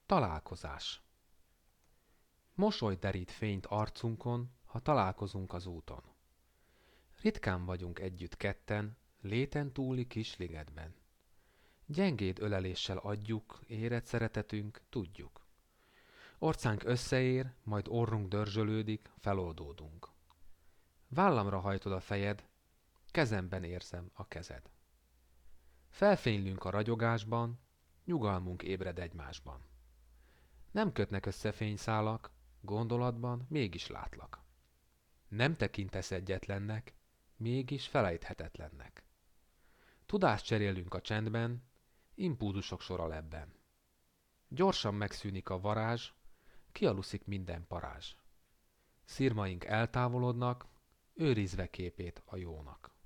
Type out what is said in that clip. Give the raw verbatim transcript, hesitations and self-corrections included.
Találkozás. Mosoly derít fényt arcunkon, ha találkozunk az úton. Ritkán vagyunk együtt ketten, léten túli kis ligetben. Gyengéd öleléssel adjuk, érett szeretetünk, tudjuk. Orcánk összeér, majd orrunk dörzsölődik, feloldódunk. Vállamra hajtod a fejed, kezemben érzem a kezed. Felfénylünk a ragyogásban, nyugalmunk ébred egymásban. Nem kötnek össze fényszálak, gondolatban mégis látlak. Nem tekintesz egyetlennek, mégis felejthetetlennek. Tudást cserélünk a csendben, impulzusok sora lebben. Gyorsan megszűnik a varázs, kialuszik minden parázs. Szirmaink eltávolodnak, őrizve képét a jónak.